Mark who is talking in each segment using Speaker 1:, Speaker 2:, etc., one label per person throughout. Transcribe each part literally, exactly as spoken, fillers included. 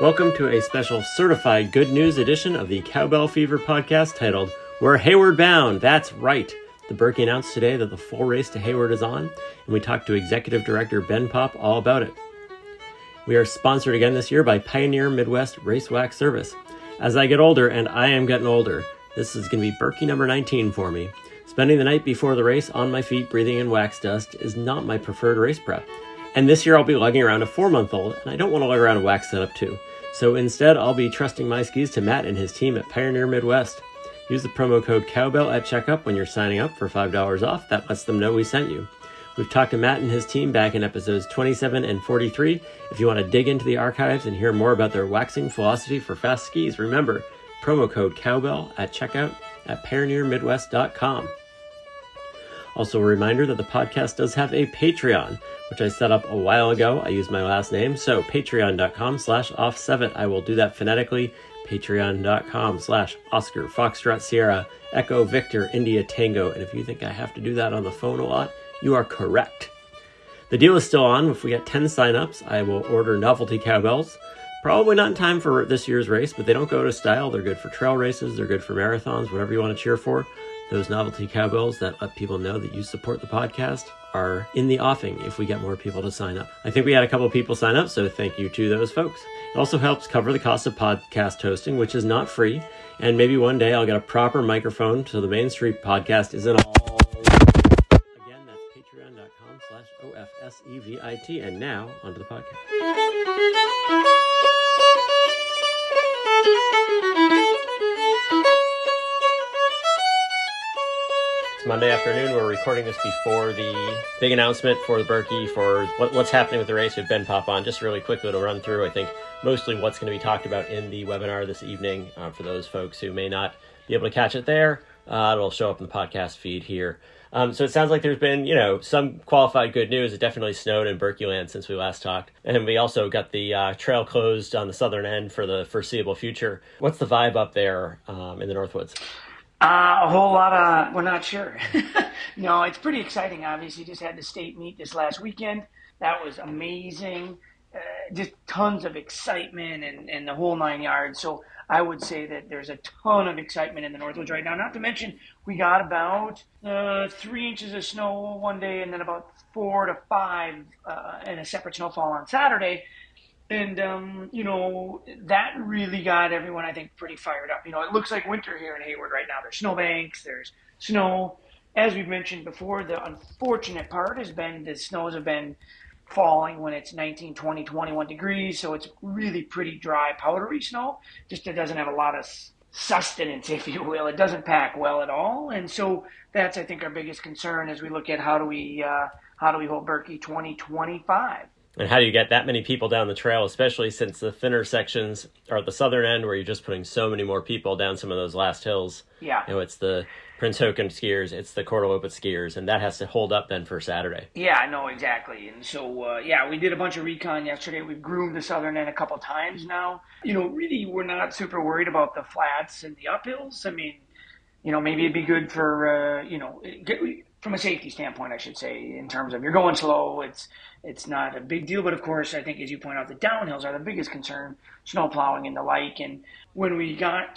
Speaker 1: Welcome to a special certified good news edition of the Cowbell Fever podcast titled, We're Hayward Bound. That's right. The Berkey announced today that the full race to Hayward is on, and we talked to Executive Director Ben Popp all about it. We are sponsored again this year by Pioneer Midwest Race Wax Service. As I get older, and I am getting older, this is going to be Berkey number nineteen for me. Spending the night before the race on my feet breathing in wax dust is not my preferred race prep. And this year I'll be lugging around a four-month-old, and I don't want to lug around a wax setup too. So instead, I'll be trusting my skis to Matt and his team at Pioneer Midwest. Use the promo code Cowbell at checkout when you're signing up for five dollars off. That lets them know we sent you. We've talked to Matt and his team back in episodes twenty-seven and forty-three. If you want to dig into the archives and hear more about their waxing philosophy for fast skis, remember, promo code Cowbell at checkout at pioneer midwest dot com. Also a reminder that the podcast does have a Patreon, which I set up a while ago. I used my last name, so patreon.com slash off7. I will do that phonetically. Patreon.com slash Oscar, Foxtrot, Sierra, Echo, Victor, India, Tango. And if you think I have to do that on the phone a lot, you are correct. The deal is still on. If we get ten signups, I will order novelty cowbells. Probably not in time for this year's race, but they don't go to style. They're good for trail races. They're good for marathons, whatever you want to cheer for. Those novelty cowbells that let people know that you support the podcast are in the offing if we get more people to sign up. I think we had a couple of people sign up, so thank you to those folks. It also helps cover the cost of podcast hosting, which is not free. And maybe one day I'll get a proper microphone so the Main Street podcast isn't all... Again, that's patreon.com slash O-F-S-E-V-I-T. And now, onto the podcast. It's Monday afternoon. We're recording this before the big announcement for the Berkey for what, what's happening with the race with Ben Popp on. Just really quickly to run through, I think, mostly what's going to be talked about in the webinar this evening. Uh, for those folks who may not be able to catch it there, uh, it'll show up in the podcast feed here. Um, so it sounds like there's been, you know, some qualified good news. It definitely snowed in Berkey land since we last talked. And we also got the uh, trail closed on the southern end for the foreseeable future. What's the vibe up there um, in the Northwoods?
Speaker 2: Uh, a whole lot of, we're not sure. No, it's pretty exciting, obviously. Just had the state meet this last weekend. That was amazing. Uh, just tons of excitement and, and the whole nine yards. So I would say that there's a ton of excitement in the Northwoods right now. Not to mention, we got about uh, three inches of snow one day and then about four to five uh, and a separate snowfall on Saturday. And, um, you know, that really got everyone, I think, pretty fired up. You know, it looks like winter here in Hayward right now. There's snowbanks, there's snow. As we've mentioned before, the unfortunate part has been the snows have been falling when it's nineteen, twenty, twenty-one degrees. So it's really pretty dry, powdery snow. Just it doesn't have a lot of sustenance, if you will. It doesn't pack well at all. And so that's, I think, our biggest concern as we look at how do we, uh, how do we hold Berkey twenty twenty-five.
Speaker 1: And how do you get that many people down the trail, especially since the thinner sections are at the southern end where you're just putting so many more people down some of those last hills?
Speaker 2: Yeah.
Speaker 1: You know, it's the Prince Haakon skiers, it's the Cordal Opet skiers, and that has to hold up then for Saturday.
Speaker 2: Yeah, I know, exactly. And so, uh, yeah, we did a bunch of recon yesterday. We've groomed the southern end a couple times now. You know, really, we're not super worried about the flats and the uphills. I mean, you know, maybe it'd be good for, uh, you know, get, from a safety standpoint, I should say, in terms of you're going slow, it's it's not a big deal. But of course, I think as you point out, the downhills are the biggest concern, snow plowing and the like. And when we got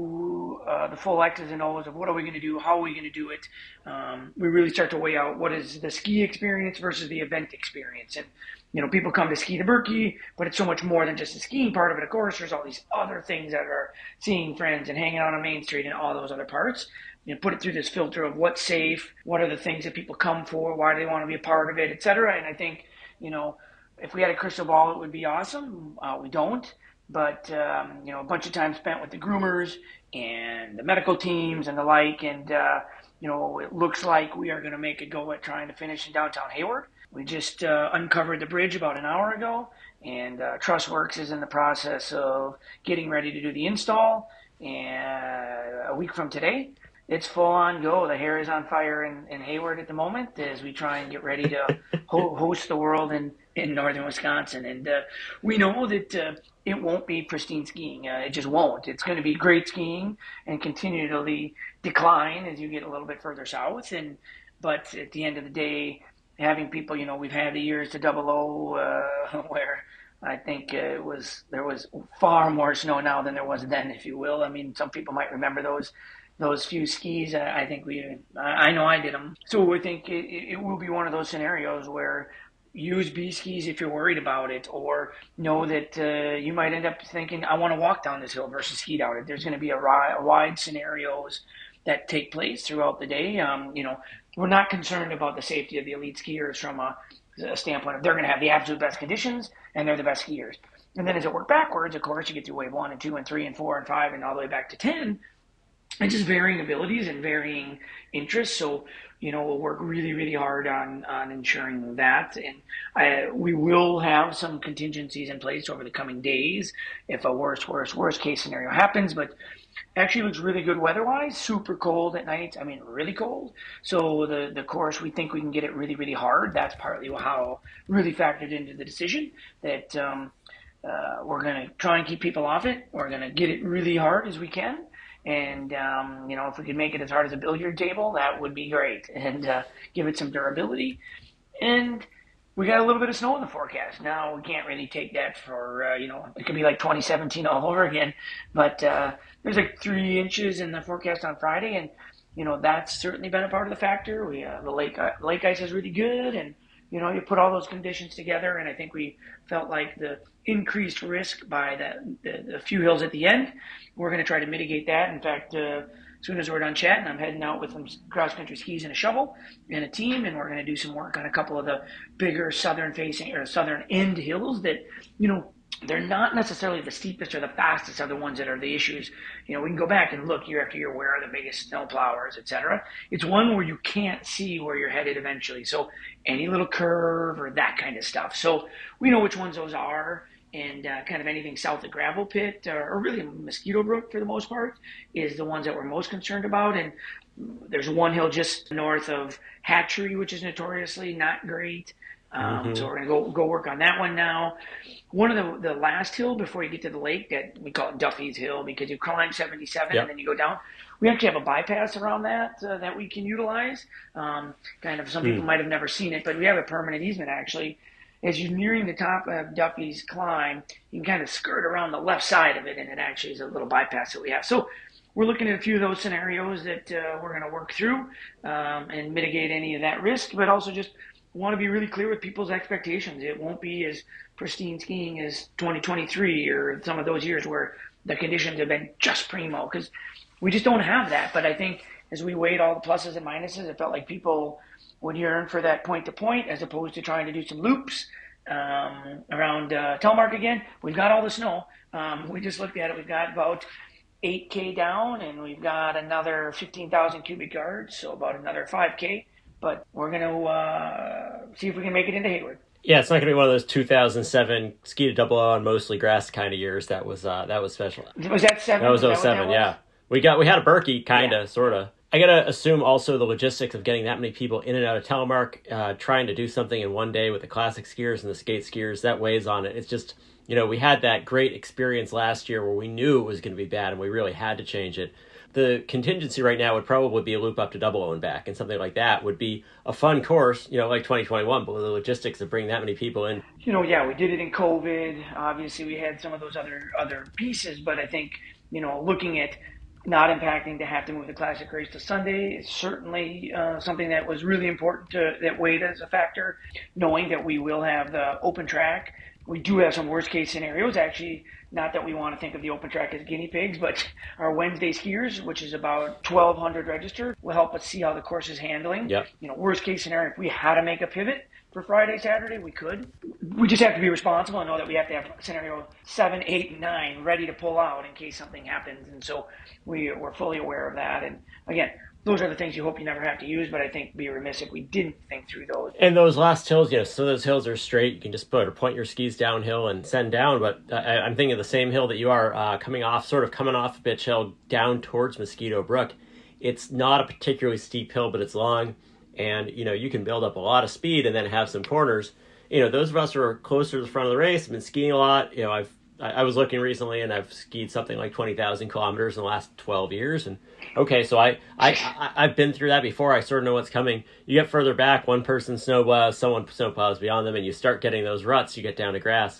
Speaker 2: to uh, the full X's and O's of what are we going to do, how are we going to do it, um, we really start to weigh out what is the ski experience versus the event experience. And, you know, people come to ski the Berkey, but it's so much more than just the skiing part of it. Of course, there's all these other things that are seeing friends and hanging out on Main Street and all those other parts. You know, put it through this filter of what's safe, what are the things that people come for, why do they want to be a part of it, et cetera. And I think, you know, if we had a crystal ball, it would be awesome. Uh, we don't. But, um, you know, a bunch of time spent with the groomers and the medical teams and the like. And, uh, you know, it looks like we are going to make a go at trying to finish in downtown Hayward. We just uh, uncovered the bridge about an hour ago. And uh, Trussworks is in the process of getting ready to do the install. And a week from today, it's full on go. The hair is on fire in, in Hayward at the moment as we try and get ready to ho- host the world in, in northern Wisconsin. And uh, we know that uh, it won't be pristine skiing. Uh, it just won't. It's going to be great skiing and continually decline as you get a little bit further south. And but at the end of the day, having people, you know, we've had the years to double O uh, where I think uh, it was there was far more snow now than there was then, if you will. I mean, some people might remember those those few skis. I, I think we, I know I did them. So I think it, it will be one of those scenarios where use B skis if you're worried about it, or know that uh, you might end up thinking, I want to walk down this hill versus ski down it. There's going to be a, ri- a wide scenarios that take place throughout the day. Um, you know, we're not concerned about the safety of the elite skiers from a, a standpoint of they're going to have the absolute best conditions and they're the best skiers. And then as it worked backwards, of course, you get through wave one and two and three and four and five and all the way back to ten. And just varying abilities and varying interests. So, you know, we'll work really, really hard on, on ensuring that. And I, we will have some contingencies in place over the coming days if a worst, worst, worst case scenario happens. But actually looks really good weather-wise. Super cold at night. I mean, really cold. So the, the course, we think we can get it really, really hard. That's partly how really factored into the decision that um, uh, we're going to try and keep people off it. We're going to get it really hard as we can. And, um, you know, if we could make it as hard as a billiard table, that would be great. And uh, give it some durability. And we got a little bit of snow in the forecast. Now, we can't really take that for, uh, you know, it could be like twenty seventeen all over again. But uh, there's like three inches in the forecast on Friday. And, you know, that's certainly been a part of the factor. We uh, The lake, uh, lake ice is really good. And, you know, you put all those conditions together. And I think we felt like the increased risk by the, the, the few hills at the end, we're going to try to mitigate that. In fact, uh, as soon as we're done chatting, I'm heading out with some cross-country skis and a shovel and a team, and we're going to do some work on a couple of the bigger southern-facing or southern end hills that, you know, they're not necessarily the steepest or the fastest are the ones that are the issues. You know, we can go back and look year after year, where are the biggest snow plowers, et cetera. It's one where you can't see where you're headed eventually. So any little curve or that kind of stuff. So we know which ones those are. And uh, kind of anything south of Gravel Pit, or, or really Mosquito Brook for the most part, is the ones that we're most concerned about. And there's one hill just north of Hatchery, which is notoriously not great. Um, mm-hmm. So we're going to go go work on that one now. One of the, the last hill before you get to the lake, that we call it Duffy's Hill, because you climb seventy-seven yep. and then you go down. We actually have a bypass around that uh, that we can utilize. Um, kind of some mm. people might have never seen it, but we have a permanent easement actually. As you're nearing the top of Duffy's climb, you can kind of skirt around the left side of it, and it actually is a little bypass that we have. So we're looking at a few of those scenarios that uh, we're going to work through um, and mitigate any of that risk, but also just want to be really clear with people's expectations. It won't be as pristine skiing as twenty twenty-three or some of those years where the conditions have been just primo, because we just don't have that. But I think as we weighed all the pluses and minuses, it felt like people would yearn for that point-to-point as opposed to trying to do some loops um, around uh, Telemark again. We've got all the snow. Um, we just looked at it. We've got about eight K down, and we've got another fifteen thousand cubic yards, so about another five K. But we're going to uh, see if we can make it into Hayward.
Speaker 1: Yeah, it's not going to be one of those two thousand seven ski to double O on mostly grass kind of years. That was uh, that was special.
Speaker 2: Was that seven?
Speaker 1: That was oh seven, yeah. We got we had a Berkey, kind of,
Speaker 2: yeah.
Speaker 1: sort of. I got to assume also the logistics of getting that many people in and out of Telemark, uh, trying to do something in one day with the classic skiers and the skate skiers, that weighs on it. It's just, you know, we had that great experience last year where we knew it was going to be bad and we really had to change it. The contingency right now would probably be a loop up to double O and back, and something like that would be a fun course, you know, like twenty twenty-one, but with the logistics of bringing that many people in.
Speaker 2: You know, yeah, we did it in COVID. Obviously, we had some of those other other pieces, but I think, you know, looking at not impacting to have to move the classic race to Sunday is certainly uh, something that was really important to, that weighed as a factor, knowing that we will have the open track. We do have some worst case scenarios, actually, not that we want to think of the open track as guinea pigs, but our Wednesday skiers, which is about twelve hundred registered, will help us see how the course is handling.
Speaker 1: Yep.
Speaker 2: You know, worst case scenario, if we had to make a pivot for Friday, Saturday, we could. We just have to be responsible and know that we have to have scenario seven, eight, and nine ready to pull out in case something happens. And so we, we're fully aware of that. And again, those are the things you hope you never have to use, but I think be remiss if we didn't think through those.
Speaker 1: And those last hills, you know, so those hills are straight. You can just put or point your skis downhill and send down. But uh, I'm thinking of the same hill that you are uh, coming off, sort of coming off Bitch Hill down towards Mosquito Brook. It's not a particularly steep hill, but it's long. And, you know, you can build up a lot of speed and then have some corners. You know, those of us who are closer to the front of the race have been skiing a lot. You know, I've I, I was looking recently and I've skied something like twenty thousand kilometers in the last twelve years. And okay, so I, I, I, I've been through that before. I sort of know what's coming. You get further back, one person snowplows, someone snowplows beyond them, and you start getting those ruts. You get down to grass.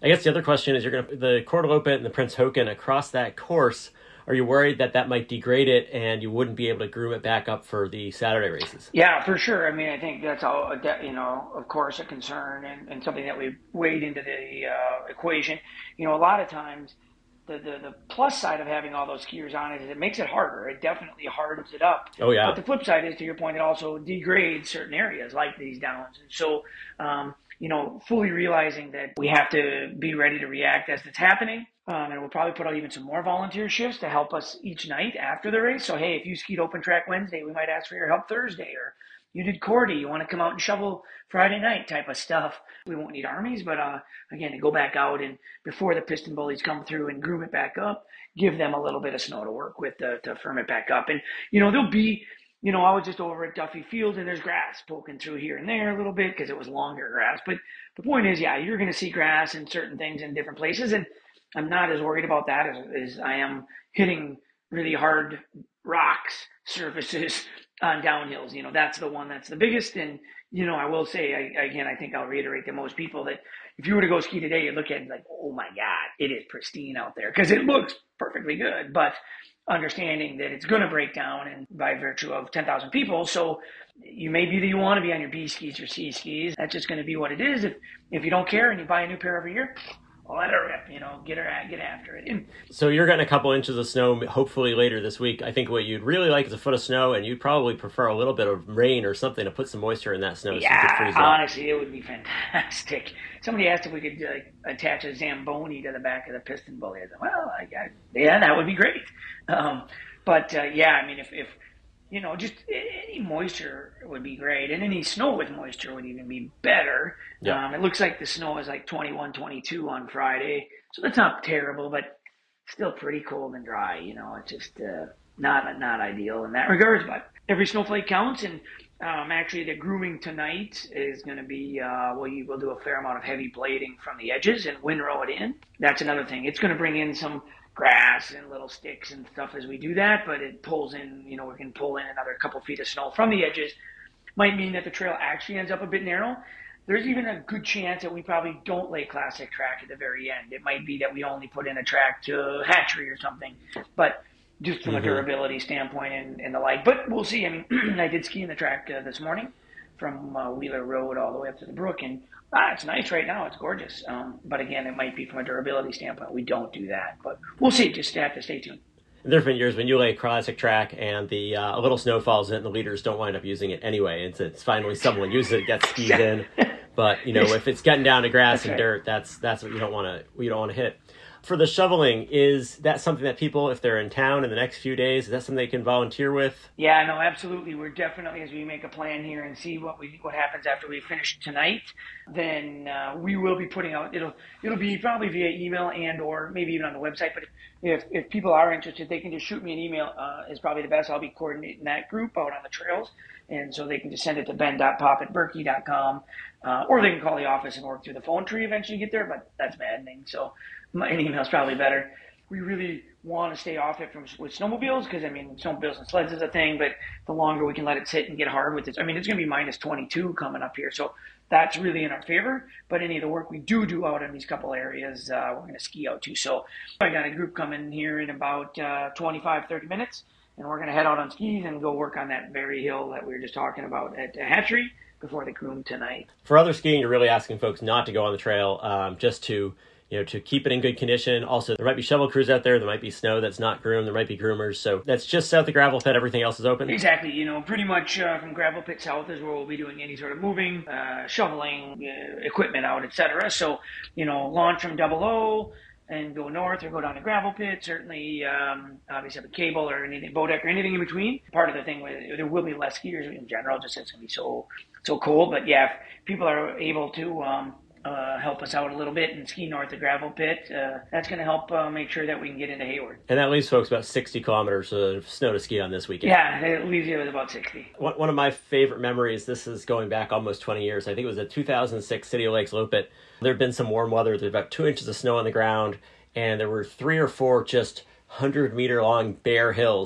Speaker 1: I guess the other question is, you're going to the Cord Loppet and the Prince Haakon across that course. Are you worried that that might degrade it and you wouldn't be able to groom it back up for the Saturday races?
Speaker 2: Yeah, for sure. I mean, I think that's all, you know, of course, a concern and, and something that we weighed into the uh, equation. You know, a lot of times the, the, the plus side of having all those skiers on it is it makes it harder. It definitely hardens it up.
Speaker 1: Oh, yeah.
Speaker 2: But the flip side is, to your point, it also degrades certain areas like these downs. And so, um, you know, fully realizing that we have to be ready to react as it's happening. Um, and we'll probably put out even some more volunteer shifts to help us each night after the race. So, hey, if you skied open track Wednesday, we might ask for your help Thursday. Or you did Cordy, you want to come out and shovel Friday night type of stuff. We won't need armies, but uh, again, to go back out and before the piston bullies come through and groom it back up, give them a little bit of snow to work with to, to firm it back up. And, you know, there'll be, you know, I was just over at Duffy Field and there's grass poking through here and there a little bit because it was longer grass. But the point is, yeah, you're going to see grass and certain things in different places. And I'm not as worried about that as, as I am hitting really hard rocks, surfaces on downhills. You know, that's the one that's the biggest. And, you know, I will say, I, again, I think I'll reiterate to most people that if you were to go ski today, you look at it like, oh my God, it is pristine out there because it looks perfectly good. But understanding that it's going to break down and by virtue of ten thousand people. So you may be that you want to be on your B skis or C skis. That's just going to be what it is. If, if you don't care and you buy a new pair every year, let her rip, you know, get her at, get after it. And
Speaker 1: so you're getting a couple inches of snow, hopefully later this week. I think what you'd really like is a foot of snow, and you'd probably prefer a little bit of rain or something to put some moisture in that snow.
Speaker 2: Yeah, so you could freeze it honestly, up. It would be fantastic. Somebody asked if we could uh, attach a Zamboni to the back of the piston bully. I said, well, I got, yeah, that would be great. Um, but uh, yeah, I mean, if, if you know, just any moisture would be great. And any snow with moisture would even be better. Yeah. Um, it looks like the snow is like twenty-one, twenty-two on Friday. So that's not terrible, but still pretty cold and dry. You know, it's just uh, not not ideal in that regards. But every snowflake counts. And um, actually the grooming tonight is going to be, uh, well, you will do a fair amount of heavy blading from the edges and windrow it in. That's another thing. It's going to bring in some grass and little sticks and stuff as we do that, but it pulls in, you know, we can pull in another couple feet of snow from the edges. Might mean that the trail actually ends up a bit narrow. There's even a good chance that we probably don't lay classic track at the very end. It might be that we only put in a track to hatchery or something, but just from mm-hmm. a durability standpoint and, and the like. But we'll see. I mean, I did ski in the track uh, this morning from uh, Wheeler Road all the way up to the brook, and ah, it's nice right now. It's gorgeous. Um, but again, it might be from a durability standpoint. We don't do that, but we'll see. Just have to stay tuned.
Speaker 1: There have been years when you lay a classic track and the uh, a little snow falls in, and the leaders don't wind up using it anyway. It's, it's finally someone uses it, gets skied in. But you know, if it's getting down to grass that's and right. dirt, that's that's what you don't want to you don't want to hit. For the shoveling, is that something that people, if they're in town in the next few days, is that something they can volunteer with?
Speaker 2: Yeah, no, absolutely. We're definitely, as we make a plan here and see what we what happens after we finish tonight, then uh, we will be putting out, it'll it'll be probably via email and or maybe even on the website. But if if people are interested, they can just shoot me an email uh, is probably the best. I'll be coordinating that group out on the trails. And so they can just send it to ben dot pop at berkey dot com, uh, or they can call the office and work through the phone tree eventually get there, but that's maddening. So my, an email's probably better. We really want to stay off it from with snowmobiles because, I mean, snowmobiles and sleds is a thing, but the longer we can let it sit and get hard with it. I mean, it's going to be minus twenty-two coming up here, so that's really in our favor. But any of the work we do do out in these couple areas, uh, we're going to ski out too. So I got a group coming here in about uh, twenty-five, thirty minutes. And we're going to head out on skis and go work on that very hill that we were just talking about at Hatchery before the groom tonight.
Speaker 1: For other skiing, you're really asking folks not to go on the trail, um, just to, you know, to keep it in good condition. Also, there might be shovel crews out there. There might be snow that's not groomed. There might be groomers. So that's just south of Gravel Pit. Everything else is open.
Speaker 2: Exactly. You know, pretty much uh, from Gravel Pit south is where we'll be doing any sort of moving, uh, shoveling, uh, equipment out, et cetera. So, you know, launch from Double O and go north or go down to Gravel Pit, certainly um, obviously have a cable or anything, bow deck or anything in between. Part of the thing, there will be less skiers in general, just it's going to be so so cold. But yeah, if people are able to um, uh, help us out a little bit and ski north of Gravel Pit, uh, that's going to help uh, make sure that we can get into Hayward.
Speaker 1: And that leaves folks about sixty kilometers of snow to ski on this weekend.
Speaker 2: Yeah, it leaves you with about sixty.
Speaker 1: One, one of my favorite memories, this is going back almost twenty years, I think it was a two thousand six City of Lakes Loppet. There had been some warm weather. There's about two inches of snow on the ground, and there were three or four just one hundred meter long bare hills.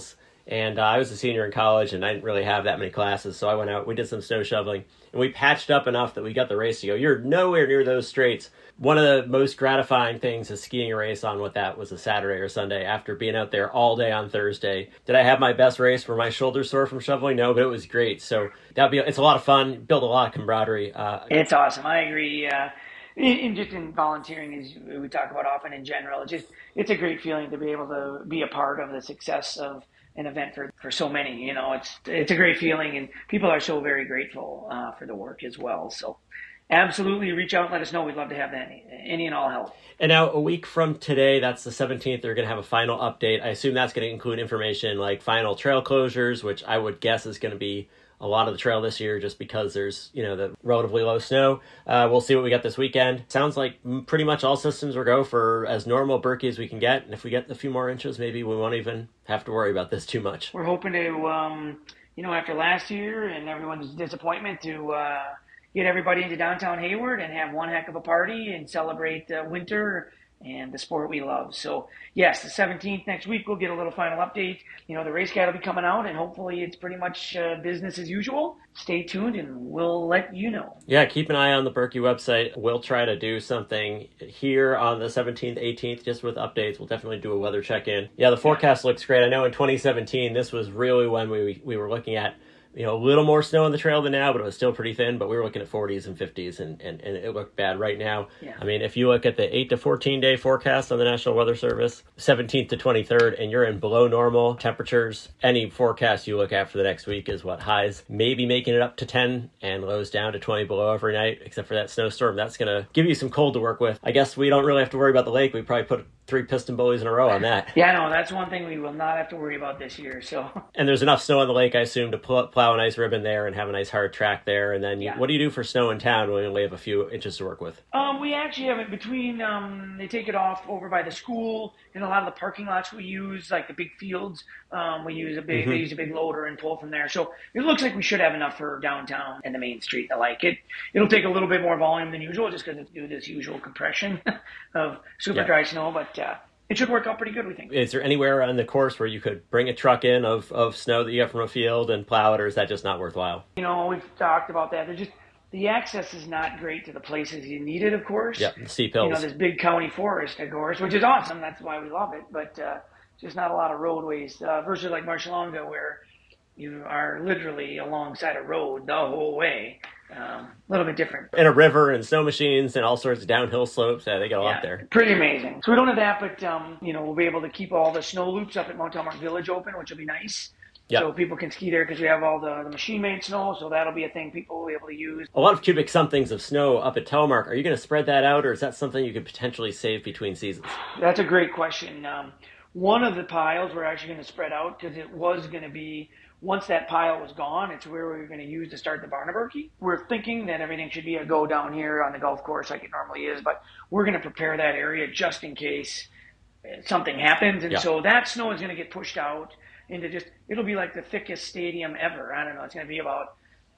Speaker 1: And uh, I was a senior in college, and I didn't really have that many classes, so I went out, we did some snow shoveling, and we patched up enough that we got the race to go. You're nowhere near those straights. One of the most gratifying things is skiing a race on what that was, a Saturday or Sunday, after being out there all day on Thursday. Did I have my best race? Were my shoulders sore from shoveling? No, but it was great. So that'd be, it's a lot of fun, build a lot of camaraderie. Uh,
Speaker 2: it's awesome. I agree. Uh, in, in just in volunteering, as we talk about often in general, it's just it's a great feeling to be able to be a part of the success of an event for, for so many. You know, it's it's a great feeling, and people are so very grateful uh, for the work as well. So absolutely reach out and let us know. We'd love to have any, any and all help.
Speaker 1: And now a week from today, that's the seventeenth, they're going to have a final update. I assume that's going to include information like final trail closures, which I would guess is going to be a lot of the trail this year just because there's, you know, the relatively low snow. Uh, we'll see what we get this weekend. Sounds like pretty much all systems will go for as normal Berkey as we can get. And if we get a few more inches, maybe we won't even have to worry about this too much.
Speaker 2: We're hoping to, um, you know, after last year and everyone's disappointment, to uh, get everybody into downtown Hayward and have one heck of a party and celebrate uh, winter and the sport we love. So yes, the seventeenth next week, we'll get a little final update. You know, the race guide will be coming out, and hopefully it's pretty much uh, business as usual. Stay tuned and we'll let you know.
Speaker 1: Yeah, keep an eye on the Berkey website. We'll try to do something here on the seventeenth, eighteenth, just with updates. We'll definitely do a weather check-in. Yeah, the forecast looks great. I know in twenty seventeen, this was really when we we were looking at, you know, a little more snow on the trail than now, but it was still pretty thin. But we were looking at forties and fifties, and, and, and it looked bad right now.
Speaker 2: Yeah.
Speaker 1: I mean, if you look at the eight to fourteen day forecast on the National Weather Service, seventeenth to twenty-third, and you're in below normal temperatures, any forecast you look at for the next week is what, highs maybe making it up to ten and lows down to twenty below every night, except for that snowstorm. That's going to give you some cold to work with. I guess we don't really have to worry about the lake. We probably put three piston bullies in a row on that.
Speaker 2: Yeah, no, that's one thing we will not have to worry about this year. So.
Speaker 1: And there's enough snow on the lake, I assume, to pl- plow a nice ribbon there and have a nice hard track there. And then you,
Speaker 2: Yeah.
Speaker 1: what do you do for snow in town when you only have a few inches to work with?
Speaker 2: Um, we actually have it between, um, they take it off over by the school and a lot of the parking lots we use, like the big fields. Um, we use a big,
Speaker 1: Mm-hmm.
Speaker 2: they use a big loader and pull from there. So it looks like we should have enough for downtown and the main street. I like it. It'll take a little bit more volume than usual just because it's due to this usual compression of super
Speaker 1: Yeah.
Speaker 2: dry snow, but, uh, it should work out pretty good, we think.
Speaker 1: Is there anywhere on the course where you could bring a truck in of, of snow that you get from a field and plow it, or is that just not worthwhile?
Speaker 2: You know, we've talked about that. They're just, the access is not great to the places you need it, of course.
Speaker 1: Yeah, the steep
Speaker 2: You
Speaker 1: hills.
Speaker 2: know, this big county forest, of course, which is awesome. That's why we love it. But uh, just not a lot of roadways uh, versus like Marshallonga, where you are literally alongside a road the whole way. Um, a little bit different.
Speaker 1: And a river and snow machines and all sorts of downhill slopes. Yeah, they got a lot there.
Speaker 2: Pretty amazing. So we don't have that, but um, you know, we'll be able to keep all the snow loops up at Mount Telmark Village open, which will be nice.
Speaker 1: Yep.
Speaker 2: So people can ski there because we have all the, the machine-made snow, so that'll be a thing people will be able to use.
Speaker 1: A lot of cubic somethings of snow up at Telmark. Are you going to spread that out, or is that something you could potentially save between seasons?
Speaker 2: That's a great question. Um, one of the piles we're actually going to spread out because it was going to be, once that pile was gone, it's where we were going to use to start the Barnaberkey. We're thinking that everything should be a go down here on the golf course like it normally is, but we're going to prepare that area just in case something happens. And
Speaker 1: Yeah.
Speaker 2: so that snow is going to get pushed out into just, it'll be like the thickest stadium ever. I don't know, it's going to be about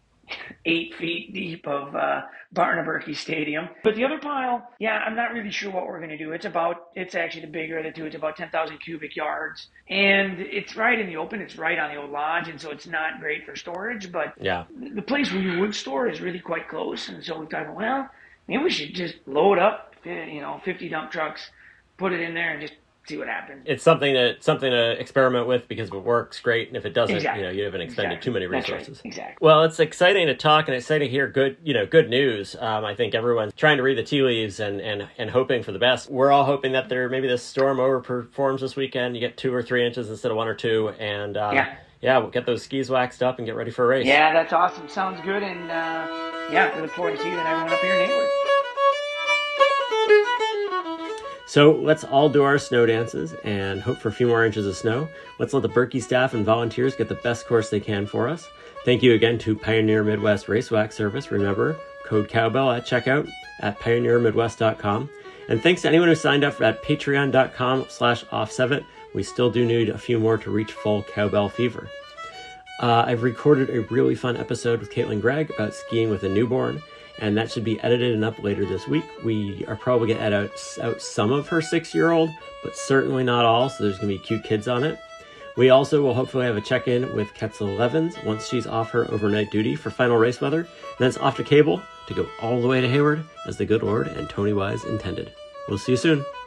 Speaker 2: eight feet deep of uh, Barnaberkey Stadium. But the other pile, yeah, I'm not really sure what we're going to do. It's about, it's actually the bigger of the two. It's about ten thousand cubic yards. And it's right in the open. It's right on the old lodge. And so it's not great for storage. But
Speaker 1: Yeah.
Speaker 2: the place where you would store is really quite close. And so we thought, well, maybe we should just load up, you know, fifty dump trucks, put it in there and just see what happens.
Speaker 1: It's something to something to experiment with because if it works, great. And if it doesn't,
Speaker 2: Exactly.
Speaker 1: you know, you haven't expended
Speaker 2: Exactly.
Speaker 1: too many
Speaker 2: That's
Speaker 1: resources.
Speaker 2: right. Exactly.
Speaker 1: Well, it's exciting to talk and exciting to hear good, you know, good news. Um, I think everyone's trying to read the tea leaves and, and, and hoping for the best. We're all hoping that there maybe this storm overperforms this weekend. You get two or three inches instead of one or two, and uh,
Speaker 2: Yeah.
Speaker 1: yeah, we'll get those skis waxed up and get ready for a race.
Speaker 2: Yeah, that's awesome. Sounds good. And uh, yeah, we look forward to seeing everyone up here in Hayward.
Speaker 1: So let's all do our snow dances and hope for a few more inches of snow. Let's let the Berkey staff and volunteers get the best course they can for us. Thank you again to Pioneer Midwest Race Wax Service. Remember, code cowbell at checkout at pioneer midwest dot com. And thanks to anyone who signed up at patreon.com slash off7. We still do need a few more to reach full cowbell fever. Uh, I've recorded a really fun episode with Caitlin Gregg about skiing with a newborn, and that should be edited and up later this week. We are probably going to edit out, out some of her six-year-old, but certainly not all, so there's going to be cute kids on it. We also will hopefully have a check-in with Ketzel Evans once she's off her overnight duty for final race weather. And then it's off to Cable to go all the way to Hayward as the good Lord and Tony Wise intended. We'll see you soon.